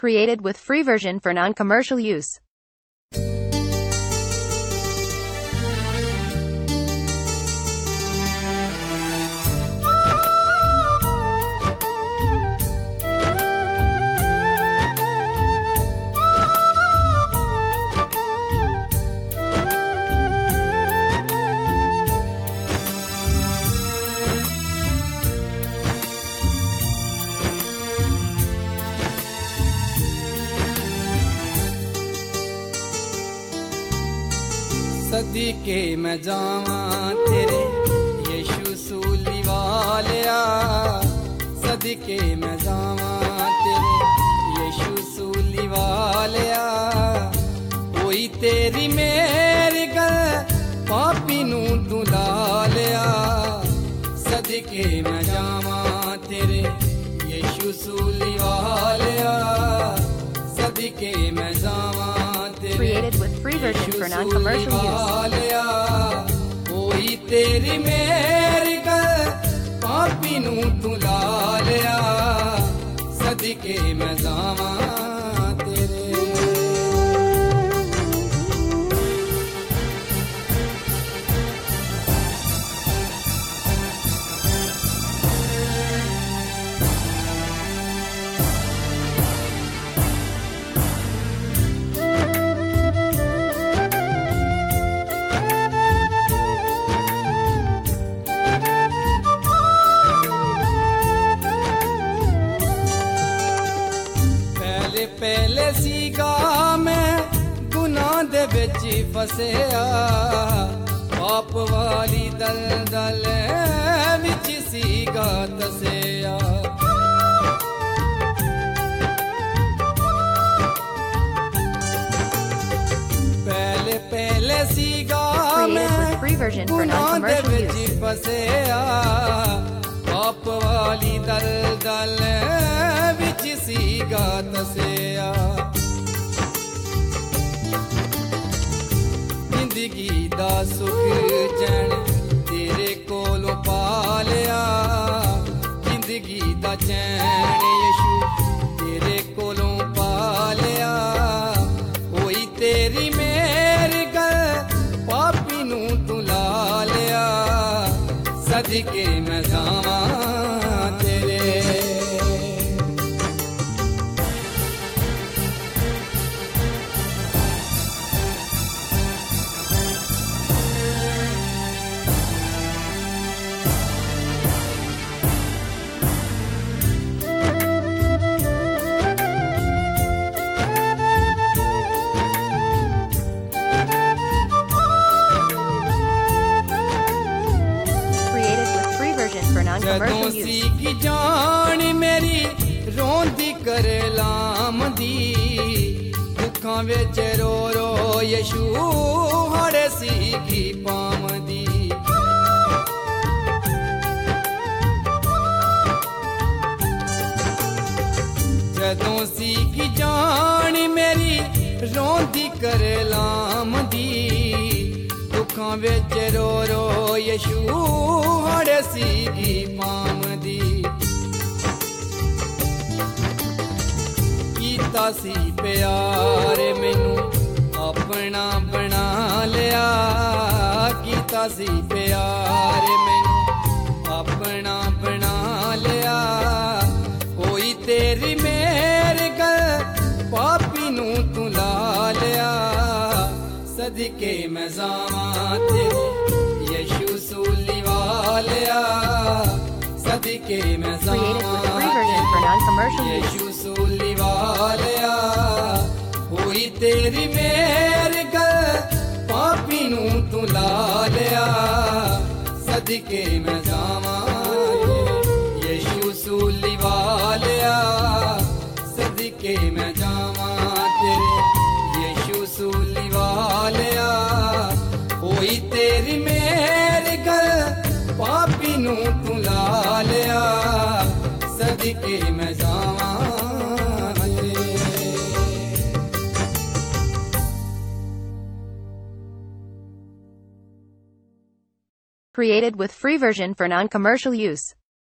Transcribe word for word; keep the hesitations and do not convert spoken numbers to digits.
Created with free version for non-commercial use. सदके मैं जावां तेरे यीशु सूली वालिया, सदके मैं जावां तेरे यीशु सूली वालिया। कोई तेरी मेरी गल पापी नू तू ला लिया, सदके मैं जावां तेरे यीशु सूली वालिया, सदके मैं जावां Created with free version for non-commercial use. कोई तेरी मेरी गल पापी नू तू ला लिया, सदके मैं जावां तेरे। पहले सीगा मैं गुनाह दे विच फसिया, पाप वाली दलदल विच सीगा तसिया। पहले पहले सीगा मैं गुनाह दे विच फसिया, पाप वाली दलदल विच सीगा तसिया। जिंदगी दा सुख चैन तेरे कोलों पा लिया, जिंदगी दा चैन यीशु तेरे कोलों पा लिया। कोई तेरी मेरी गल पापी नू तू ला लिया, सदके मैं जावां तेरे। जदों सीगी जान मेरी रोंदी करे लामदी, दुखां विच रो रो यीशु हड़े सीगी पामदी। जदों सीगी जान मेरी रोंदी करे लामदी, दुखां विच रो रो यीशु हड़े सीगी पामदी। कीता सी प्यार मैनू अपना बना लिया, कीता सी प्यार मैनू अपना बना लिया। कोई तेरी मेरी गल पापी नू तू ला लिया, सदके मैं जावां तेरे यीशु सूली वालिया, सदके मैं जावां तेरे यीशु सूली वालिया। कोई तेरी मेरी गल पापी नू तू ला लिया, सदके मैं जावां यीशु सूली वालिया, सदके मैं जावां तेरे यीशु सूली वालिया। कोई तेरी मेरी गल पापी नू तू ला लिया, सदके मैं जावां तेरे। Created with free version for non-commercial use.